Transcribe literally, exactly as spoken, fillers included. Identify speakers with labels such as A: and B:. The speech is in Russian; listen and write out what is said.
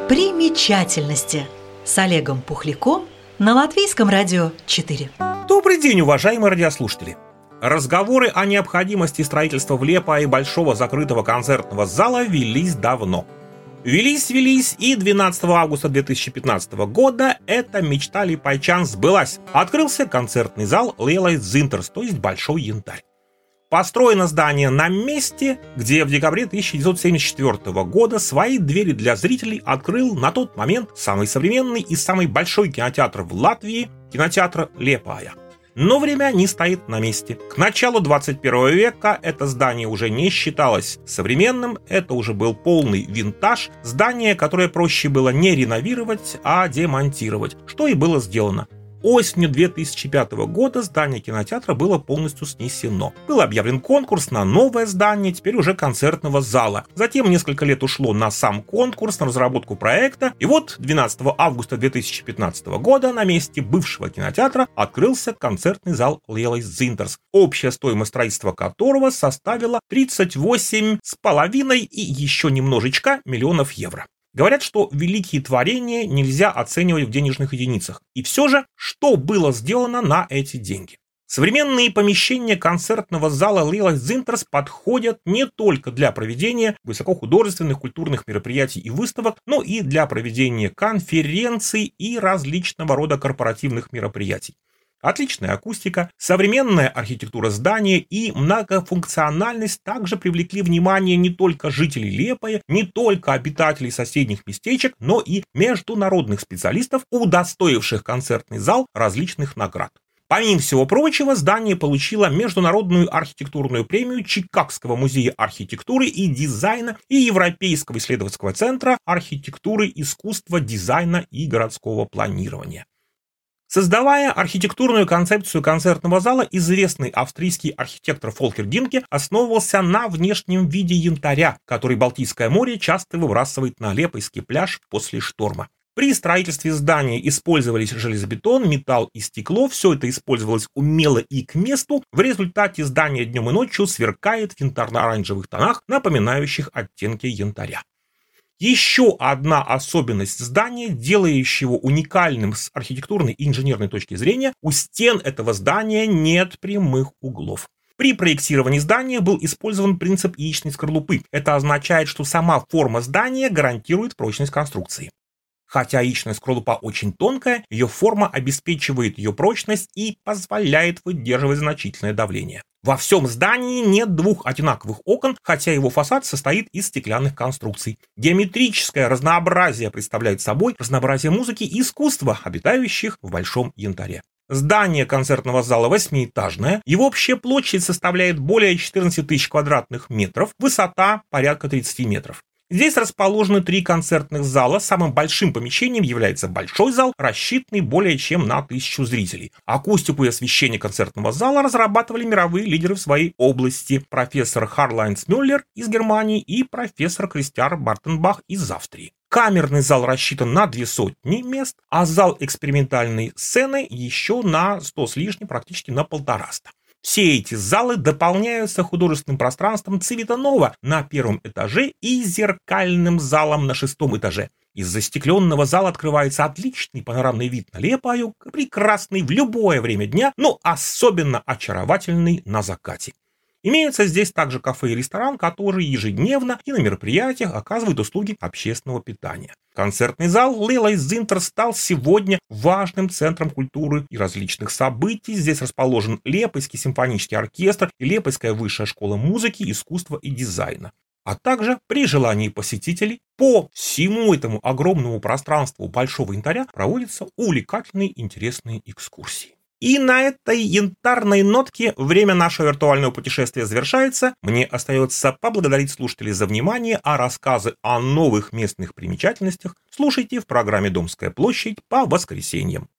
A: Примечательности с Олегом Пухляком на Латвийском радио четыре.
B: Добрый день, уважаемые радиослушатели! Разговоры о необходимости строительства в Лиепае большого закрытого концертного зала велись давно. Велись, велись, и двенадцатого августа две тысячи пятнадцатого года эта мечта лиепайчан сбылась. Открылся концертный зал Lielais Dzintars, то есть Большой Янтарь. Построено здание на месте, где в декабре тысяча девятьсот семьдесят четвёртого года свои двери для зрителей открыл на тот момент самый современный и самый большой кинотеатр в Латвии – кинотеатр Лиепая. Но время не стоит на месте. К началу двадцать первого века это здание уже не считалось современным, это уже был полный винтаж, здание, которое проще было не реновировать, а демонтировать, что и было сделано. Осенью две тысячи пятого года здание кинотеатра было полностью снесено. Был объявлен конкурс на новое здание, теперь уже концертного зала. Затем несколько лет ушло на сам конкурс, на разработку проекта. И вот двенадцатого августа две тысячи пятнадцатого года на месте бывшего кинотеатра открылся концертный зал Lielais Dzintars, общая стоимость строительства которого составила тридцать восемь с половиной и еще немножечко миллионов евро. Говорят, что великие творения нельзя оценивать в денежных единицах. И все же, что было сделано на эти деньги? Современные помещения концертного зала Lielais Dzintars подходят не только для проведения высокохудожественных культурных мероприятий и выставок, но и для проведения конференций и различного рода корпоративных мероприятий. Отличная акустика, современная архитектура здания и многофункциональность также привлекли внимание не только жителей Лиепая, не только обитателей соседних местечек, но и международных специалистов, удостоивших концертный зал различных наград. Помимо всего прочего, здание получило международную архитектурную премию Чикагского музея архитектуры и дизайна и Европейского исследовательского центра архитектуры, искусства, дизайна и городского планирования. Создавая архитектурную концепцию концертного зала, известный австрийский архитектор Фолькер Динке основывался на внешнем виде янтаря, который Балтийское море часто выбрасывает на Лиепайский пляж после шторма. При строительстве здания использовались железобетон, металл и стекло, все это использовалось умело и к месту, в результате здание днем и ночью сверкает в янтарно-оранжевых тонах, напоминающих оттенки янтаря. Еще одна особенность здания, делающего уникальным с архитектурной и инженерной точки зрения, у стен этого здания нет прямых углов. При проектировании здания был использован принцип яичной скорлупы. Это означает, что сама форма здания гарантирует прочность конструкции. Хотя яичная скорлупа очень тонкая, ее форма обеспечивает ее прочность и позволяет выдерживать значительное давление. Во всем здании нет двух одинаковых окон, хотя его фасад состоит из стеклянных конструкций. Геометрическое разнообразие представляет собой разнообразие музыки и искусства, обитающих в Большом Янтаре. Здание концертного зала восьмиэтажное, его общая площадь составляет более четырнадцати тысяч квадратных метров, высота порядка тридцати метров. Здесь расположены три концертных зала. Самым большим помещением является большой зал, рассчитанный более чем на тысячу зрителей. Акустику и освещение концертного зала разрабатывали мировые лидеры в своей области. Профессор Карл-Хайнц Мюллер из Германии и профессор Кристиан Бартенбах из Австрии. Камерный зал рассчитан на две сотни мест, а зал экспериментальной сцены еще на сто с лишним, практически на полтораста. Все эти залы дополняются художественным пространством Цветанова на первом этаже и зеркальным залом на шестом этаже. Из застекленного зала открывается отличный панорамный вид на Лиепаю, прекрасный в любое время дня, но особенно очаровательный на закате. Имеются здесь также кафе и ресторан, которые ежедневно и на мероприятиях оказывают услуги общественного питания. Концертный зал Lielais Dzintars стал сегодня важным центром культуры и различных событий. Здесь расположен Лиепайский симфонический оркестр и Лиепайская высшая школа музыки, искусства и дизайна. А также при желании посетителей по всему этому огромному пространству Большого Янтаря проводятся увлекательные интересные экскурсии. И на этой янтарной нотке время нашего виртуального путешествия завершается. Мне остается поблагодарить слушателей за внимание, а рассказы о новых местных примечательностях слушайте в программе «Домская площадь» по воскресеньям.